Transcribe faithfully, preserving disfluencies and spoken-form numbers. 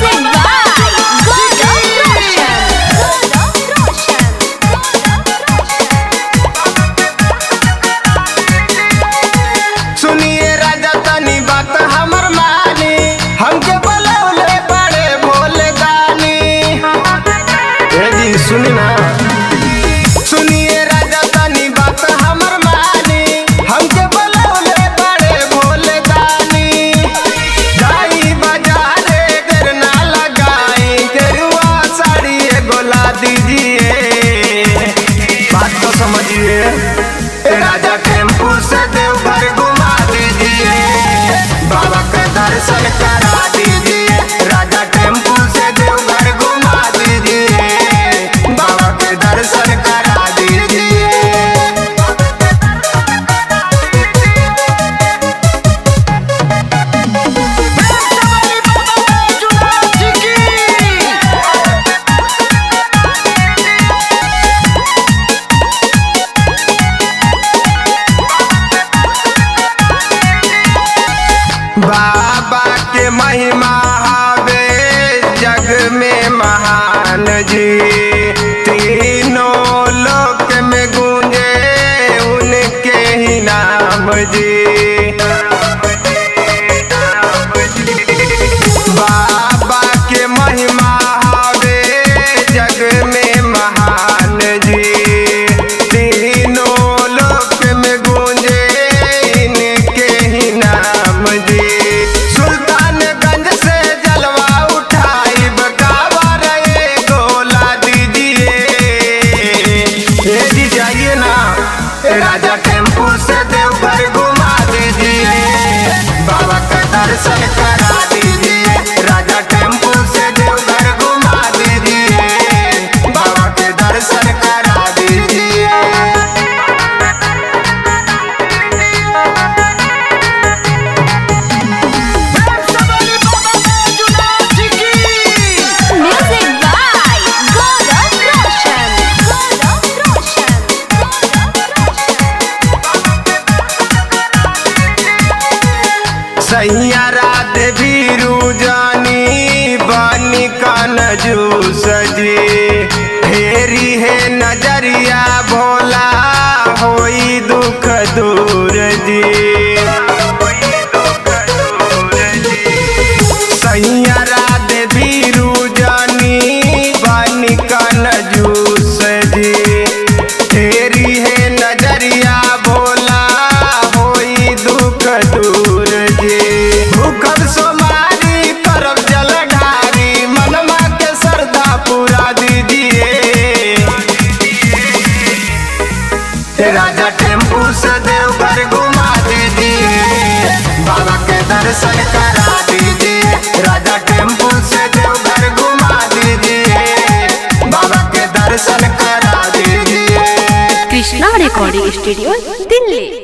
Music by Gaurav Roshan. Gaurav Roshan. सुनिए राजा तनी बात हमर मानी, हमके बोलौले बड़े भोले दानी। ए जी सुनी ना, सुनिए राजा तनी बात हमर मानी, हमके बोलौले बड़े भोले दानी। जाई बाजारे देर ना लगाई, गेरुआ साड़ी एगो ला दीजिए। बात तो समझिए, ए राजा टेम्पू से देवघर घुमा दीजिए, बाबा के दर्शन करा दीजिए। राजा टेम्पू से देवघर घुमा दीजिए, बाबा के दर्शन करा दीजिए। बाबा के महिमा हवे जग में महान जी, तीनों लोक में गूंजे उनके ही नाम जी। बाबा के महिमा हवे जग में महान जी, तीनों लोक में गूंजे इनके ही नाम जी। सुल्तानगंज से जलवा उठाई बकावर एगो ला दीजिए। ए जी जाइए ना, राजा टेम्पू से देवघर घुमा दीजिए, बाबा का दर्शन करा दीजिए। राजा टेम्पू से देवघर घुमा दीजिए, बाबा के दर्शन करा दीजिए। Music by Gaurav Roshan. Gaurav Roshan. सैया रात भीरू जानी बानी का नजूस जी, फेरी है नजरिया भोला होई दुख दूर जी। सैया रात भीरू जानी बानी का नजूस जी, फेरी है नजरिया भोला होई दुख दूर जी। भूखल सोमारी करब जलधारी, मनमा के श्रद्धा पूरा दीजिए। राजा टेम्पू से देवघर घुमा दीजिए, बाबा के दर्शन करा दीजिए। राजा टेम्पू से देवघर घुमा दीजिए, बाबा के दर्शन करा दीजिए। Krishna Recording Studio, Delhi.